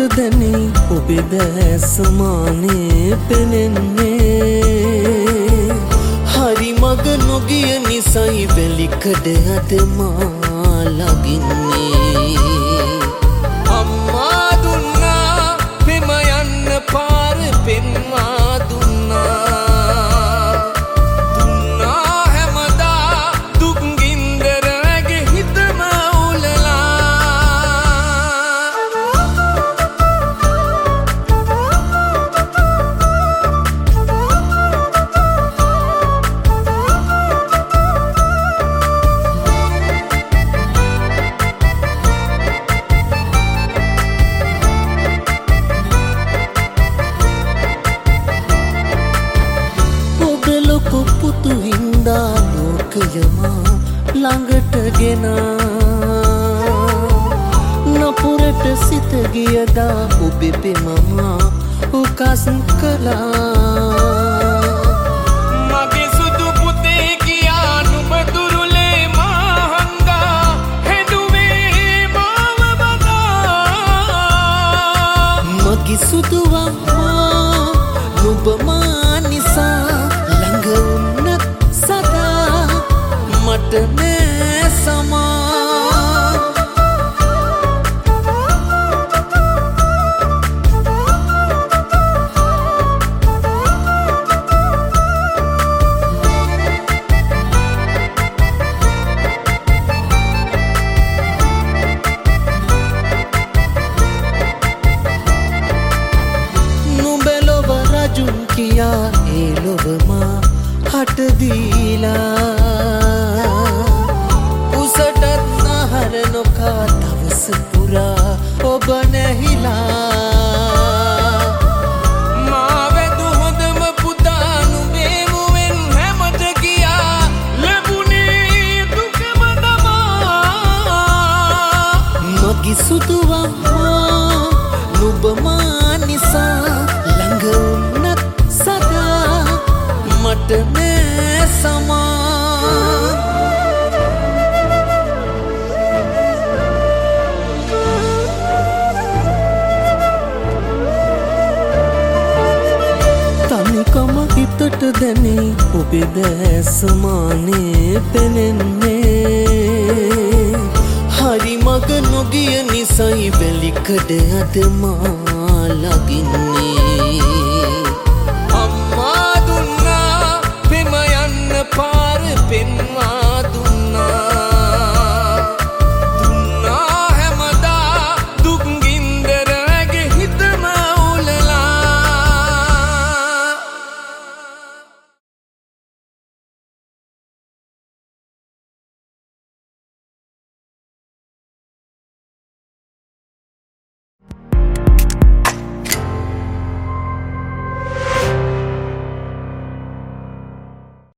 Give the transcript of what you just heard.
දැනේ ඔබේ දැසමානේ පෙනෙන්නේ හරි මග නොගිය නිසයි වැලිකඩ අද මා ලගින්නේ අම්මා දුන්නා පෙම යන්න පාර පෙන්වා දුන්නා හැමදා දුක් ගින්දරගේ හිතම උලලා පුතු හින්දා ලෝකයමා ළඟට ගෙනා නපුරට සිත ගියදා ඔබේ පෙමමා උකස් කළා මගේ සුදු පුතේ කියා නුඹ දුරුලේ මහන්දා හෙදුවේ මාව බදා මගේ සුදු අම්මා නුඹ මා නිසා උන්නත් සදා මට නෑ සමා නුඹ ලොව රජුන් කියා ඒ ලොවමා හට දීලා උසටත් නහර නොකා දවස පුරා ඔබ නැහිලා මා වැදු හොඳම පුතා නුඹේ මුවෙන් හැමට ගියා ලැබුණේ දුකම තමා මගේ සුදු අම්මා නුඹ මා නිසා ළඟ උන්නත් සදා මට නෑ සමා තනිකම හිතට දැනේ ඔබේ දැසමානේ පෙනෙන්නේ හරි මග නොගිය නිසයි වැලිකඩ අද මා ලගින්නේ